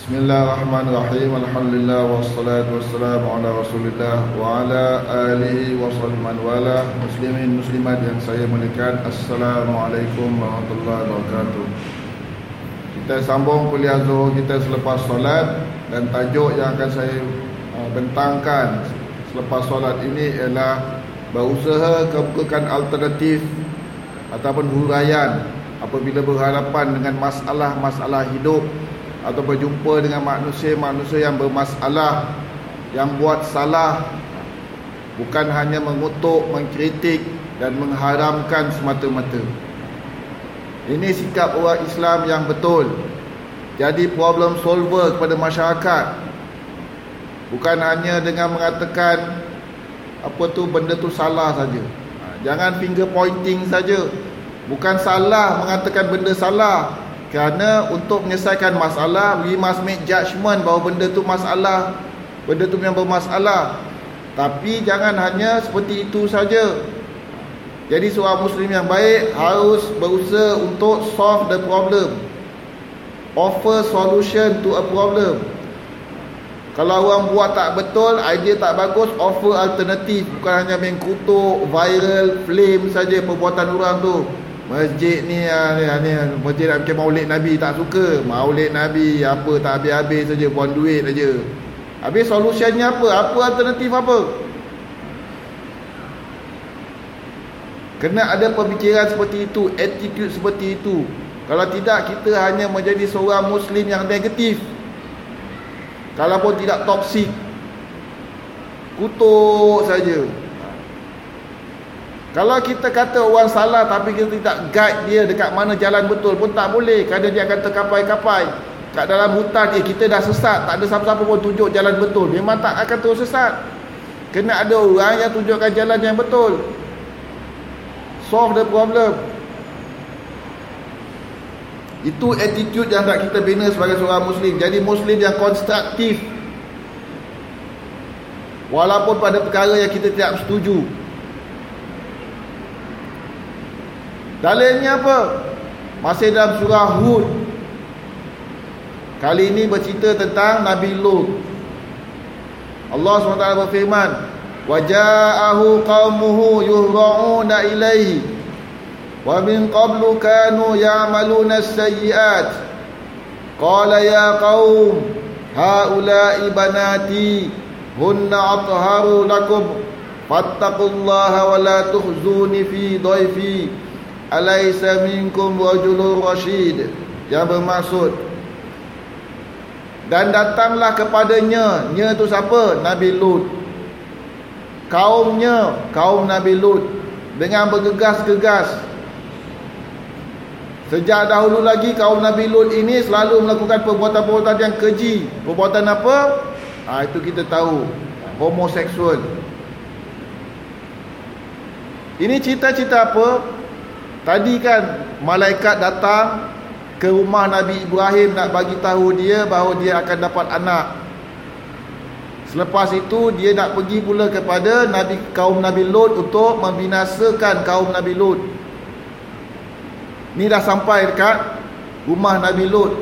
Bismillahirrahmanirrahim. Alhamdulillah wassalatu wassalamu ala Rasulillah wa ala alihi wa man wala. Muslimin muslimat yang saya muliakan, Assalamualaikum warahmatullahi wabarakatuh. Kita sambung kuliah Zuhur kita selepas solat, dan tajuk yang akan saya bentangkan selepas solat ini ialah berusaha kebukaan alternatif ataupun huraian apabila berhadapan dengan masalah-masalah hidup atau berjumpa dengan manusia-manusia yang bermasalah, yang buat salah, bukan hanya mengutuk, mengkritik dan mengharamkan semata-mata. Ini sikap orang Islam yang betul. Jadi problem solver kepada masyarakat, bukan hanya dengan mengatakan apa tu benda tu salah saja. Jangan finger pointing saja. Bukan salah mengatakan benda salah, kerana untuk menyelesaikan masalah, we must make judgment bahawa benda tu masalah, benda tu yang bermasalah. Tapi jangan hanya seperti itu saja. Jadi seorang Muslim yang baik harus berusaha untuk solve the problem, offer solution to a problem. Kalau orang buat tak betul, idea tak bagus, offer alternatif. Bukan hanya main kutuk, viral, flame saja perbuatan orang tu. Masjid ni masjid nak bikin maulid Nabi, tak suka. Maulid Nabi apa tak habis-habis saja, buang duit saja. Habis solusinya apa? Apa alternatif apa? Kena ada pemikiran seperti itu, attitude seperti itu. Kalau tidak, kita hanya menjadi seorang Muslim yang negatif. Kalaupun tidak toksik, kutuk saja. Kalau kita kata orang salah tapi kita tidak guide dia dekat mana jalan betul pun tak boleh, kerana dia akan terkapai-kapai kat dalam hutan. Kita dah sesat, tak ada siapa-siapa pun tunjuk jalan betul, memang tak akan terus sesat. Kena ada orang yang tunjukkan jalan yang betul. Solve the problem. Itu attitude yang tak kita bina sebagai seorang Muslim. Jadi Muslim yang konstruktif, walaupun pada perkara yang kita tidak setuju. Dalilnya apa? Masih dalam surah Hud. Kali ini bercerita tentang Nabi Lut. Allah SWT berfirman, وَجَاءَهُ قَوْمُهُ يُهْرَعُونَ إِلَيْهِ وَمِنْ قَبْلُ كَانُوا يَعْمَلُونَ السَّيِّئَاتِ قَالَ يَا قَوْمِ هَؤُلَاءِ بَنَاتِي هُنَّ أَطْهَرُ لَكُمْ فَاتَّقُوا اللَّهَ وَلَا تُخْزُونِ فِي ضَيْفِي Alaysa minkum rajulun rasyid, yang bermaksud, dan datanglah kepadanya, nya tu siapa? Nabi Lut. Kaumnya, kaum Nabi Lut, dengan bergegas-gegas. Sejak dahulu lagi kaum Nabi Lut ini selalu melakukan perbuatan-perbuatan yang keji. Perbuatan apa? Itu kita tahu, homoseksual. Ini cerita-cerita apa? Tadi kan malaikat datang ke rumah Nabi Ibrahim nak bagi tahu dia bahawa dia akan dapat anak. Selepas itu dia nak pergi pula kepada kaum Nabi Lut untuk membinasakan kaum Nabi Lut. Ni dah sampai dekat rumah Nabi Lut.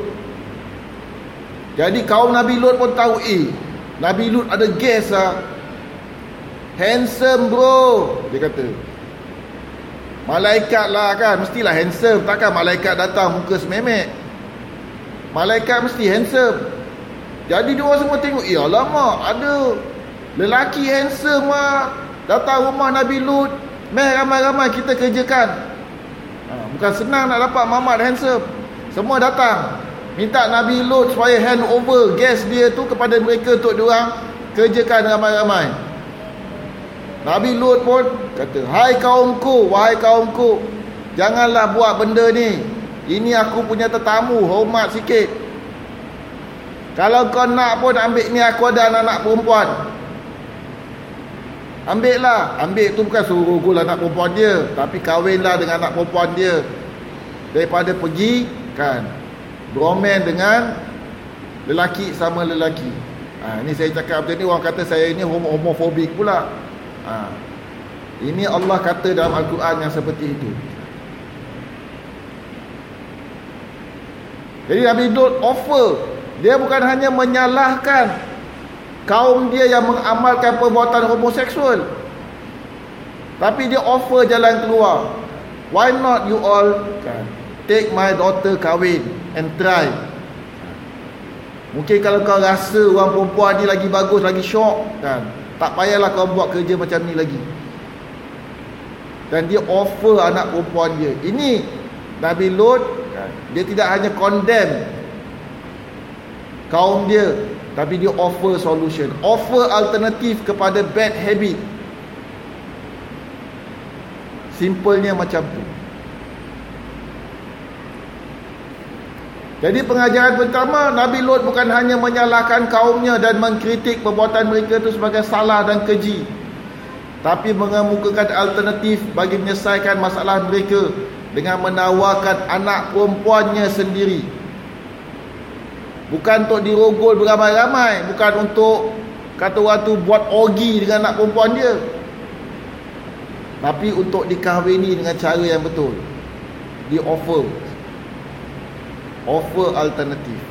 Jadi kaum Nabi Lut pun tahu, Nabi Lut ada guest lah. Handsome bro, dia kata. Malaikat lah kan, mestilah handsome. Takkan malaikat datang muka sememek. Malaikat mesti handsome. Jadi dia orang semua tengok, alamak, ada lelaki handsome lah datang rumah Nabi Lut. Ramai-ramai kita kerjakan. Bukan senang nak dapat mamat handsome. Semua datang minta Nabi Lut supaya hand over guest dia tu kepada mereka untuk diorang kerjakan ramai-ramai. Nabi Lut pun kata, hai kaumku, wahai kaumku, janganlah buat benda ni. Ini aku punya tetamu, hormat sikit. Kalau kau nak pun ambil ni, aku ada anak-anak perempuan. Ambil lah. Ambil tu bukan suruh gul anak perempuan dia, tapi kahwinlah dengan anak perempuan dia, daripada pergi kan beromen dengan lelaki sama lelaki. Ni saya cakap macam ni, orang kata saya ni homofobik pula. Ini Allah kata dalam Al-Quran yang seperti itu. Jadi Nabi Lut offer Dia bukan hanya menyalahkan kaum dia yang mengamalkan perbuatan homoseksual, tapi dia offer jalan keluar. Why not you all take my daughter kahwin and try. Mungkin kalau kau rasa orang perempuan ni lagi bagus, lagi syok kan, tak payahlah kau buat kerja macam ni lagi. Dan dia offer anak perempuan dia. Ini Nabi Lut, dia tidak hanya condemn kaum dia, tapi dia offer solution, offer alternatif kepada bad habit. Simpelnya macam tu. Jadi pengajaran pertama, Nabi Lut bukan hanya menyalahkan kaumnya dan mengkritik perbuatan mereka itu sebagai salah dan keji, tapi mengemukakan alternatif bagi menyelesaikan masalah mereka dengan menawarkan anak perempuannya sendiri. Bukan untuk dirogol beramai-ramai, bukan untuk kata orang tu buat orgi dengan anak perempuan dia, tapi untuk dikahwini dengan cara yang betul. Dia offer alternatif.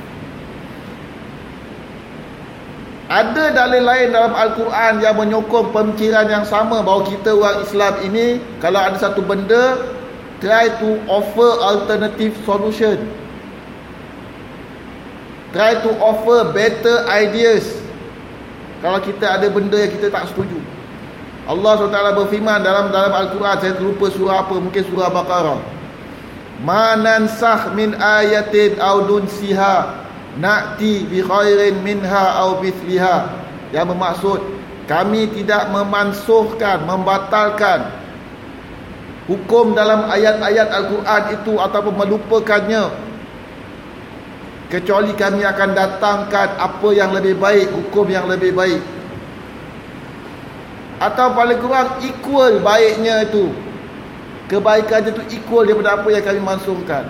Ada dalil lain dalam Al-Quran yang menyokong pemikiran yang sama, bahawa kita orang Islam ini, kalau ada satu benda, try to offer alternative solution, try to offer better ideas. Kalau kita ada benda yang kita tak setuju, Allah SWT berfirman dalam Al-Quran, saya terlupa surah apa, mungkin surah Baqarah, ma nansakh min ayatin aw nunsiha na'ti bi khairin minha aw mithliha, yang bermaksud kami tidak memansuhkan, membatalkan hukum dalam ayat-ayat Al-Quran itu ataupun melupakannya, kecuali kami akan datangkan apa yang lebih baik, hukum yang lebih baik, atau paling kurang equal baiknya itu, kebaikan itu equal daripada apa yang kami mansuhkan.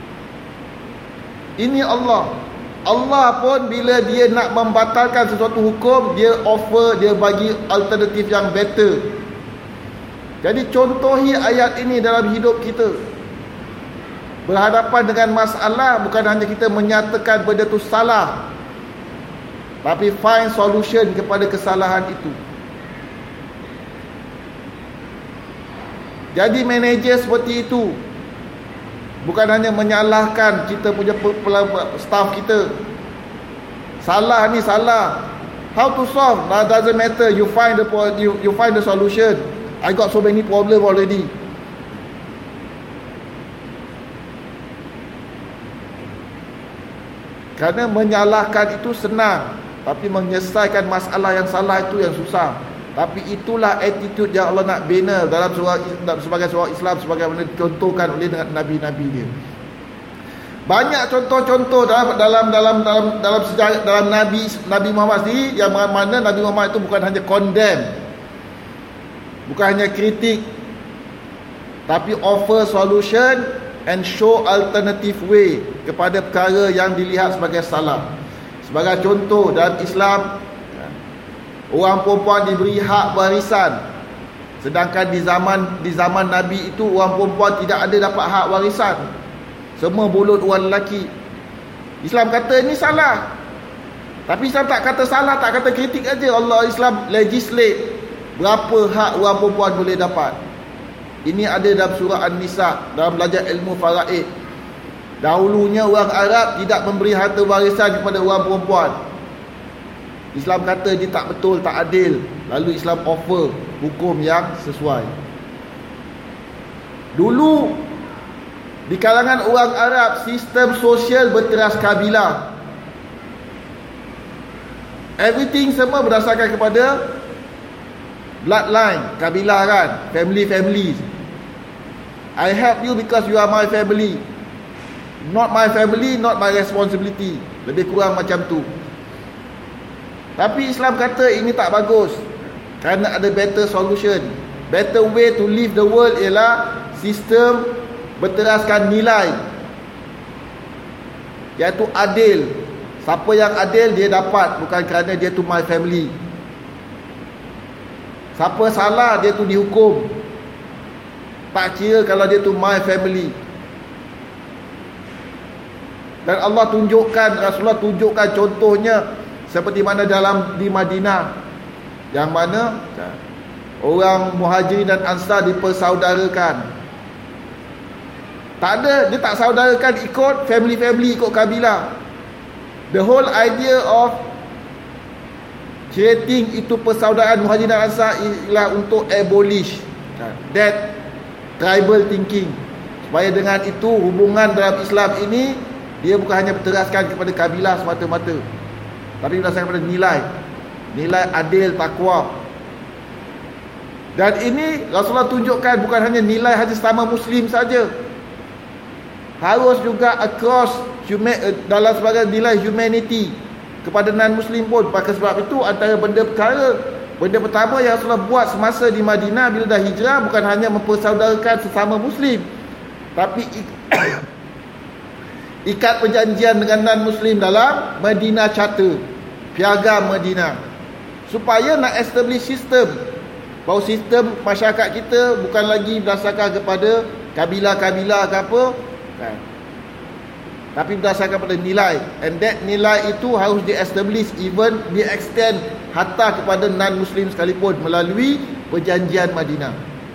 Ini Allah pun bila dia nak membatalkan sesuatu hukum, dia offer, dia bagi alternatif yang better. Jadi contohi ayat ini dalam hidup kita. Berhadapan dengan masalah, bukan hanya kita menyatakan benda itu salah, tapi find solution kepada kesalahan itu. Jadi manager seperti itu bukan hanya menyalahkan kita punya staff kita. Salah ni salah. How to solve? That doesn't matter. You find the solution. I got so many problem already. Kerana menyalahkan itu senang, tapi menyelesaikan masalah yang salah itu yang susah. Tapi itulah attitude yang Allah nak bina dalam sebagai seorang Islam, sebagaimana dicontohkan oleh nabi-nabi dia. Banyak contoh-contoh dalam sejarah, dalam Nabi Muhammad sendiri, yang mana Nabi Muhammad itu bukan hanya condemn, bukan hanya kritik, tapi offer solution and show alternative way kepada perkara yang dilihat sebagai salah. Sebagai contoh, dalam Islam, orang perempuan diberi hak warisan, sedangkan di zaman Nabi itu orang perempuan tidak ada dapat hak warisan. Semua bulut orang lelaki. Islam kata ini salah, tapi Islam tak kata salah, tak kata kritik aja. Islam legislate berapa hak orang perempuan boleh dapat. Ini ada dalam surah An-Nisa, dalam belajar ilmu faraid. Dahulunya orang Arab tidak memberi harta warisan kepada orang perempuan. Islam kata dia tak betul, tak adil. Lalu Islam offer hukum yang sesuai. Dulu di kalangan orang Arab, sistem sosial berteras kabilah. Everything semua berdasarkan kepada bloodline, kabilah kan, family. I help you because you are my family. Not my family, not my responsibility. Lebih kurang macam tu. Tapi Islam kata ini tak bagus, kerana ada better solution. Better way to live the world ialah sistem berteraskan nilai, iaitu adil. Siapa yang adil dia dapat, bukan kerana dia tu my family. Siapa salah dia tu dihukum, tak kira kalau dia tu my family. Dan Rasulullah tunjukkan contohnya seperti mana di Madinah, yang mana orang Muhajirin dan Ansar dipersaudarakan. Dia tak saudarakan ikut family, ikut kabilah. The whole idea of creating itu persaudaraan Muhajirin dan Ansar ialah untuk abolish that tribal thinking, supaya dengan itu hubungan dalam Islam ini dia bukan hanya berteraskan kepada kabilah semata-mata, tapi berdasarkan kepada nilai adil, takwa. Dan ini Rasulullah tunjukkan bukan hanya nilai hanya sesama Muslim saja, harus juga across dalam sebagai nilai humanity kepada non-Muslim pun. Maka sebab itu antara benda pertama yang Rasulullah buat semasa di Madinah bila dah hijrah bukan hanya mempersaudarakan sesama Muslim, tapi ikat perjanjian dengan non-Muslim dalam Madinah Charter, Piagam Madinah, supaya nak establish sistem, bahawa sistem masyarakat kita bukan lagi berdasarkan kepada kabilah-kabilah ke apa, tapi berdasarkan pada nilai. And that nilai itu harus di-establish, even di-extend hatta kepada non-Muslim sekalipun melalui perjanjian Madinah.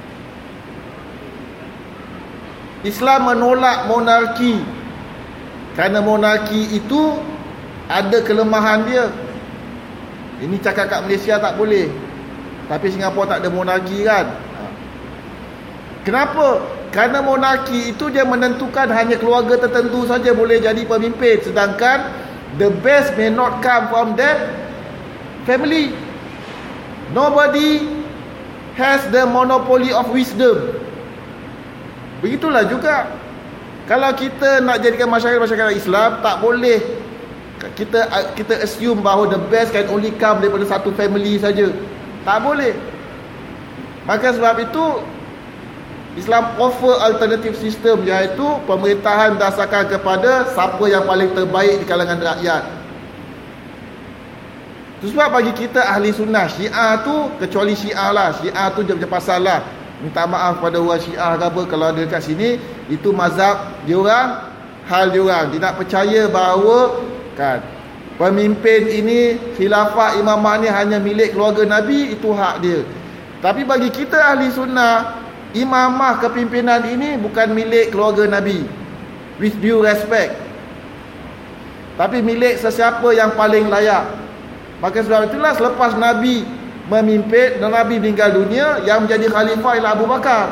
Islam menolak monarki, kerana monarki itu ada kelemahan dia. Ini cakap kat Malaysia tak boleh, tapi Singapura tak ada monarki kan. Kenapa? Kerana monarki itu dia menentukan hanya keluarga tertentu saja boleh jadi pemimpin, sedangkan the best may not come from that family. Nobody has the monopoly of wisdom. Begitulah juga kalau kita nak jadikan masyarakat Islam, tak boleh kita assume bahawa the best can only come daripada satu family saja. Tak boleh. Maka sebab itu Islam offer alternative system, iaitu pemerintahan berdasarkan kepada siapa yang paling terbaik di kalangan rakyat. Itu sebab bagi kita ahli sunnah, Syiah tu, kecuali Syiah lah, Syiah tu dia macam pasal lah, minta maaf pada orang Syiah ke apa kalau ada dekat sini, itu mazhab diorang, hal diorang. Dia nak percaya bahawa kan pemimpin ini, khilafah, imamah ni hanya milik keluarga Nabi, itu hak dia. Tapi bagi kita ahli sunnah, imamah kepimpinan ini bukan milik keluarga Nabi, with due respect, tapi milik sesiapa yang paling layak. Maka sebab itulah selepas Nabi memimpin dan Nabi meninggal dunia, yang menjadi khalifah ialah Abu Bakar,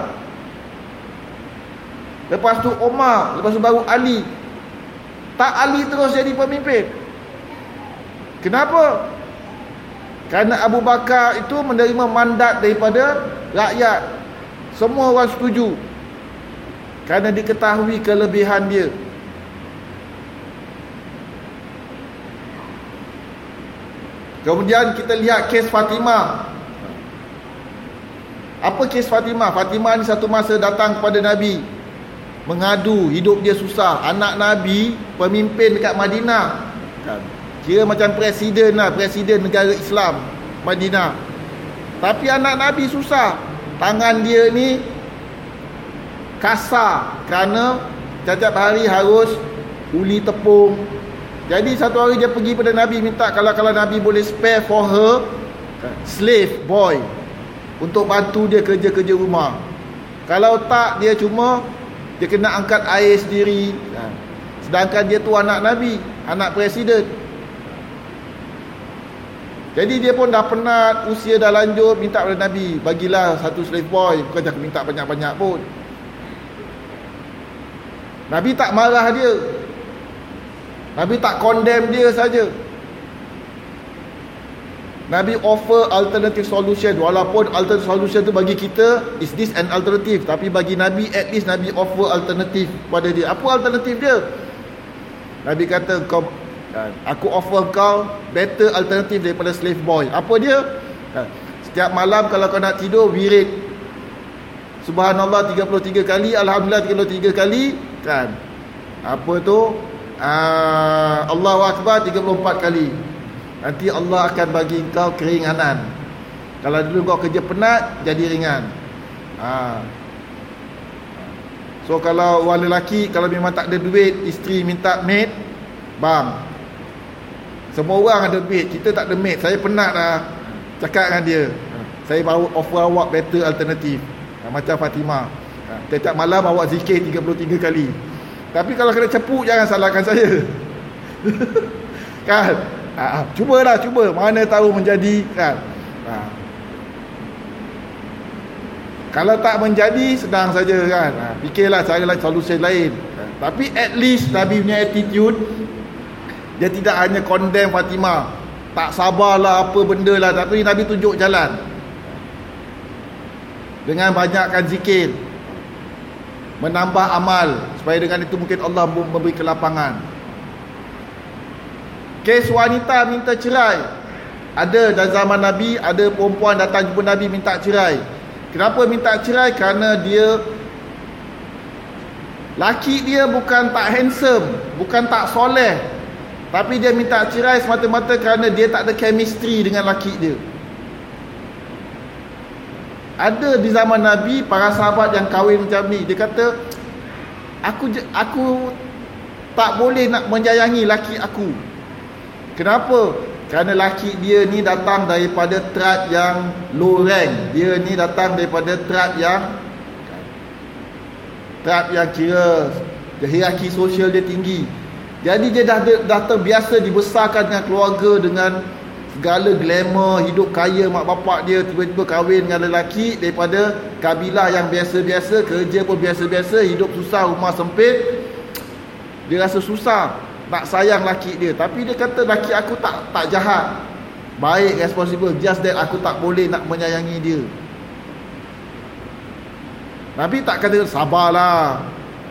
lepas tu Umar, lepas tu baru Ali. Tak Ali terus jadi pemimpin. Kenapa? Kerana Abu Bakar itu menerima mandat daripada rakyat. Semua orang setuju, kerana diketahui kelebihan dia. Kemudian kita lihat kes Fatimah. Apa kes Fatimah? Fatimah ni satu masa datang kepada Nabi, mengadu hidup dia susah. Anak Nabi pemimpin dekat Madinah, kira macam presiden lah, presiden negara Islam Madinah. Tapi anak Nabi susah. Tangan dia ni kasar, kerana setiap hari harus uli tepung. Jadi satu hari dia pergi pada Nabi, minta kalau Nabi boleh spare for her slave boy untuk bantu dia kerja-kerja rumah. Kalau tak, dia kena angkat air sendiri. Sedangkan dia tu anak Nabi, anak presiden. Jadi dia pun dah penat, usia dah lanjut, minta pada Nabi, bagilah satu slave boy. Bukan jangan minta banyak-banyak pun. Nabi tak marah dia, Nabi tak condemn dia saja. Nabi offer alternative solution. Walaupun alternative solution tu bagi kita, is this an alternative, tapi bagi Nabi, at least Nabi offer alternative pada dia. Apa alternatif dia? Nabi kata, aku offer kau better alternative daripada slave boy. Apa dia? Setiap malam kalau kau nak tidur, wirid Subhanallah 33 kali, Alhamdulillah 33 kali, kan? Apa tu? Allahu Akbar 34 kali. Nanti Allah akan bagi kau keringanan. Kalau dulu kau kerja penat, jadi ringan. So kalau orang lelaki, kalau memang tak ada duit, isteri minta maid, Bang, semua orang ada mate, kita tak ada mate. Saya penat dah cakap dengan dia. Saya baru offer awak better alternatif. Macam Fatimah, tiap malam awak zikir 33 kali. Tapi kalau kena cepuk, jangan salahkan saya. Kan? Cubalah, cuba. Mana tahu menjadi, kan? Kalau tak menjadi, senang saja, kan? Fikirlah cara lain, solusi lain. Tapi at least Nabi punya attitude, dia tidak hanya condemn Fatimah, tak sabarlah apa benda lah, tapi Nabi tunjuk jalan dengan banyakkan zikir, menambah amal, supaya dengan itu mungkin Allah memberi kelapangan. Kes wanita minta cerai ada dalam zaman Nabi. Ada perempuan datang jumpa Nabi minta cerai. Kenapa minta cerai? Kerana laki dia bukan tak handsome, bukan tak soleh, tapi dia minta cerai semata-mata kerana dia tak ada chemistry dengan laki dia. Ada di zaman Nabi para sahabat yang kahwin macam ni. Dia kata, aku tak boleh nak menyayangi laki aku. Kenapa? Kerana laki dia ni datang daripada tribe yang low rank. Dia ni datang daripada tribe yang kira hierarki sosial dia tinggi. Jadi dia dah terbiasa dibesarkan dengan keluarga, dengan segala glamour, hidup kaya mak bapak dia, tiba-tiba kahwin dengan lelaki daripada kabilah yang biasa-biasa, kerja pun biasa-biasa, hidup susah, rumah sempit. Dia rasa susah nak sayang laki dia. Tapi dia kata, laki aku tak jahat, baik, responsible, just that aku tak boleh nak menyayangi dia. Nabi tak kata sabarlah,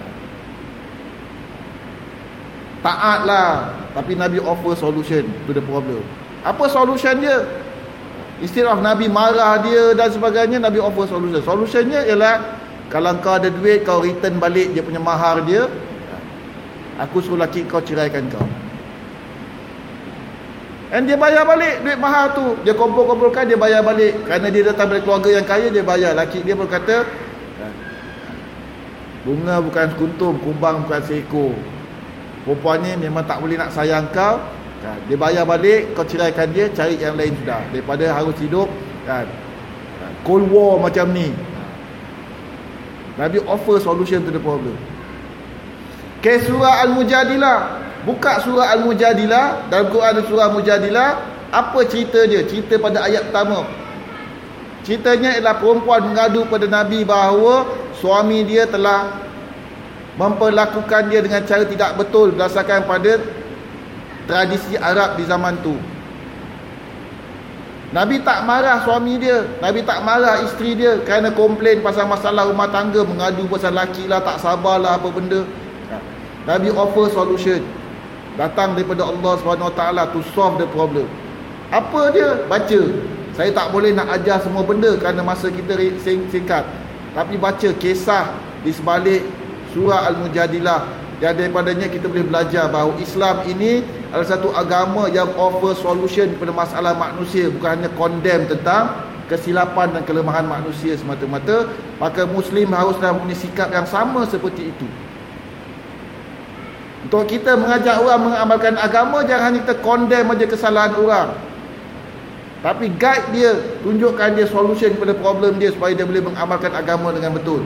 taatlah, tapi Nabi offer solution to the problem. Apa solution dia? Instead of Nabi marah dia dan sebagainya, Nabi offer solution. Solutionnya ialah, kalau kau ada duit, kau return balik dia punya mahar dia, aku suruh laki kau ceraikan kau. And dia bayar balik duit mahar tu. Dia kumpul-kumpulkan, dia bayar balik. Kerana dia datang dari keluarga yang kaya, dia bayar. Laki dia pun kata, bunga bukan kuntum, kumbang bukan seekor. Perempuan ni memang tak boleh nak sayang kau, kan? Dia bayar balik, kau ceraikan dia, cari yang lain sudah, daripada harus hidup, kan, Cold War macam ni. Nabi offer solution to the problem. Kes surah Al-Mujadilah. Buka surah Al-Mujadilah. Dalam Quran ada surah Mujadilah. Apa cerita dia? Cerita pada ayat pertama. Ceritanya ialah perempuan mengadu pada Nabi bahawa suami dia telah memperlakukan dia dengan cara tidak betul berdasarkan pada tradisi Arab di zaman tu. Nabi tak marah suami dia, Nabi tak marah isteri dia kerana komplain pasal masalah rumah tangga, mengadu pasal laki lah, tak sabarlah apa benda. Nabi offer solution, datang daripada Allah SWT to solve the problem. Apa dia? Baca. Saya tak boleh nak ajar semua benda kerana masa kita singkat, tapi baca kisah di sebalik surah Al-Mujadilah, dan daripadanya kita boleh belajar bahawa Islam ini adalah satu agama yang offer solution kepada masalah manusia, bukan hanya condemn tentang kesilapan dan kelemahan manusia semata-mata. Maka Muslim haruslah mempunyai sikap yang sama seperti itu. Untuk kita mengajak orang mengamalkan agama, jangan hanya kita condemn saja kesalahan orang, tapi guide dia, tunjukkan dia solution kepada problem dia supaya dia boleh mengamalkan agama dengan betul.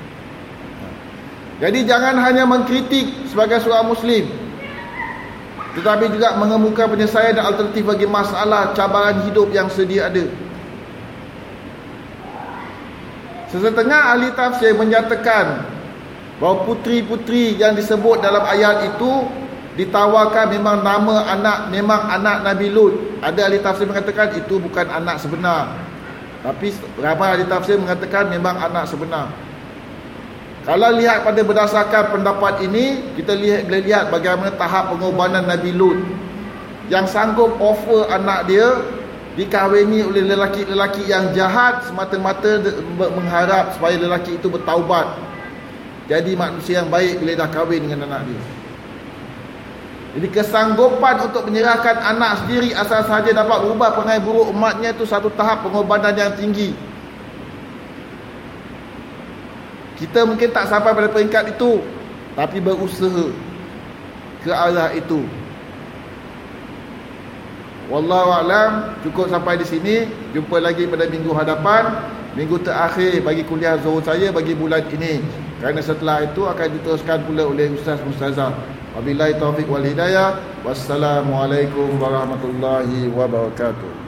Jadi jangan hanya mengkritik sebagai seorang Muslim, tetapi juga mengemuka penyelesaian dan alternatif bagi masalah cabaran hidup yang sedia ada. Sesetengah ahli tafsir menyatakan bahawa puteri-puteri yang disebut dalam ayat itu ditawarkan memang nama anak Nabi Lut. Ada ahli tafsir mengatakan itu bukan anak sebenar, tapi ramai ahli tafsir mengatakan memang anak sebenar. Kalau lihat pada berdasarkan pendapat ini, kita boleh lihat bagaimana tahap pengorbanan Nabi Lut, yang sanggup offer anak dia dikahwini oleh lelaki-lelaki yang jahat semata-mata mengharap supaya lelaki itu bertaubat, jadi manusia yang baik bila dah kahwin dengan anak dia. Jadi kesanggupan untuk menyerahkan anak sendiri asal sahaja dapat berubah perangai buruk umatnya, itu satu tahap pengorbanan yang tinggi. Kita mungkin tak sampai pada peringkat itu, tapi berusaha ke arah itu. Wallahu a'lam. Cukup sampai di sini. Jumpa lagi pada minggu hadapan, minggu terakhir bagi kuliah zuhur saya bagi bulan ini. Kerana setelah itu akan diteruskan pula oleh ustaz-ustazah. Wabillahi taufiq wal hidayah. Wassalamualaikum warahmatullahi wabarakatuh.